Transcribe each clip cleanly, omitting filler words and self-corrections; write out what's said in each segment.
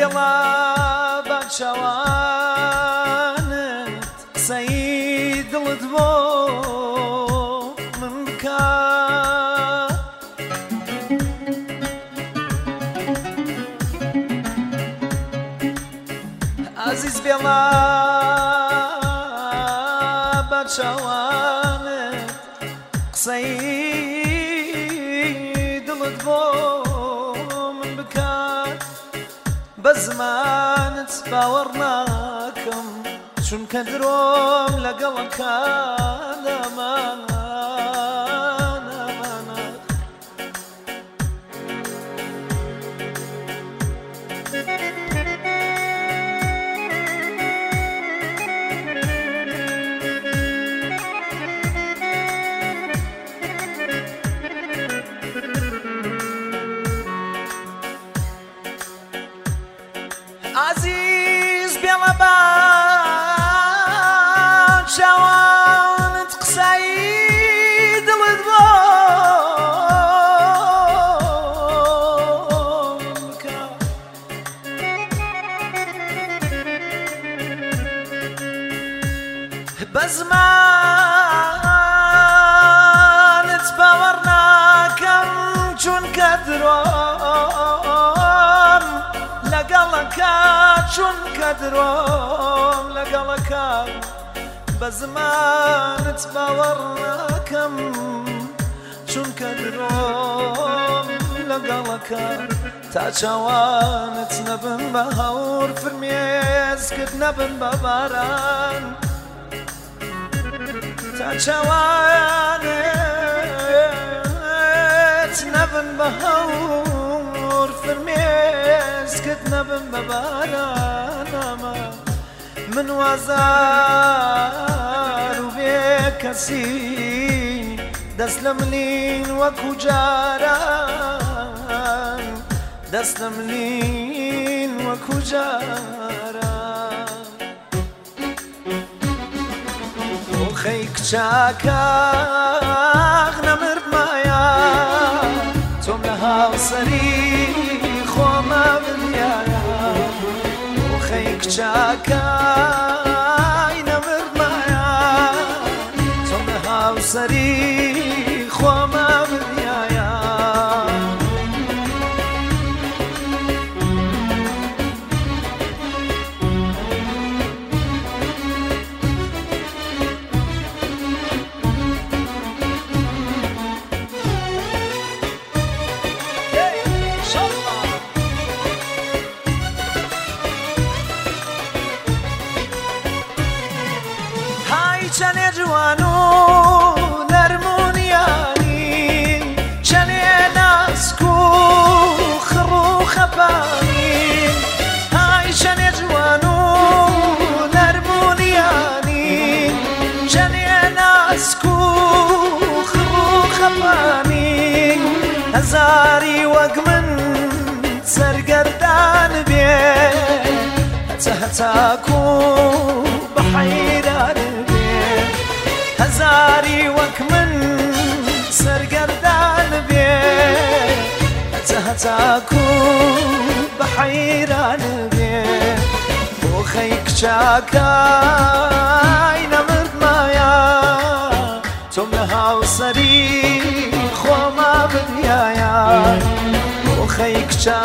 بێڵا بە چاوانت قسەی دڵت بۆ من بکە عزیز بێڵا بە چاوانت قسەی دڵت بۆ من بکات بە زمانت باوەڕ ناکەم چونکە درۆم لەگەڵەکان ئەمانە عزیز بێڵە بە چاوانت قسەی دڵت بۆ بکە بە زمانت باوەڕ ناکەم چونکە درۆم لەگەڵەکە چونکە درۆم لەگەڵەکە بە زمانت باوەڕ ناکەم چونکە درۆم لەگەڵەکە تا چاوانت نەبن بە هەور فرمێسکرد نەبن بە باران تا چاوانت نەبن بە هەور فرمێسکرد نەبن بە بارانەمە من وازار و بێ کەسی دەست لە ملین وەکو جاران دەست لە ملین وەکو جاران خەی کچاکەغ نەمردمایە تۆم لە هاوسەری خۆمە بریایە خەی کچاکەی نەمردمایە تۆم لە هاوسەری خۆمە بریایە چەنێ جوان و نەرمونیانی چەنێ ناسک و خڕ و خەپانی های چەنێ جوان و نەرمونیانی چەنێ ناسک و خڕ و خەپانی هەزاری وەک من سەرگەردان بێ هەچە هەچاکو بە حەیران هەزاری وەک من سەرگەردان بێ هەچە هەچاکو بە حەیران بێ بۆ خەی کچاکەی نەمردمایە تۆم لە هاوسەری خۆمە بریایە بۆ خەی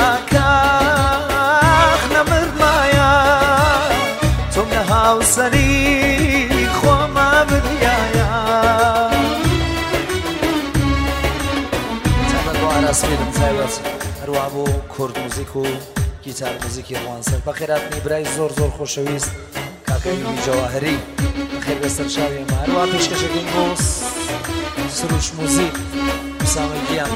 کچاکەخ نەمردمایە تۆم لە هاوسەری خۆمە بریایە ئاراسپێدم تایبەت هەروە بۆ کورد موزیک و گیتار موزیکی ڕوانسەر بەخێراتنی برای زۆر زۆر خۆشەویست کاکەوی جەواهەری بەخێر بەسەر چاوێمە هەروە پێشکەشەکەین بۆ سروش موزیک سامەگیان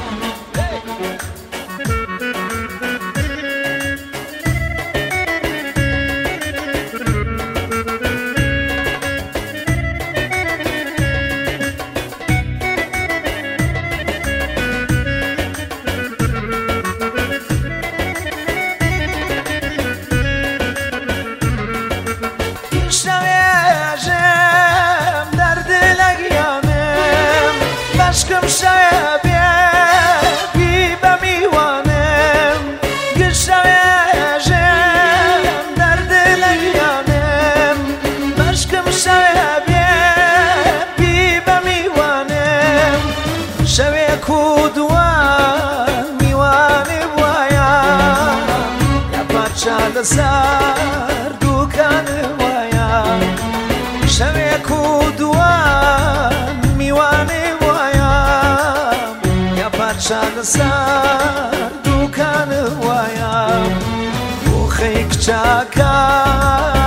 شەوێ شەوێک و دوان میوانێ وایە یا پارچە لەسەر دووکانە وایە شەوێک و دوان میوانێ وایە یا پارچە لەسەر دووکانە وایە بۆ خەی کچاکە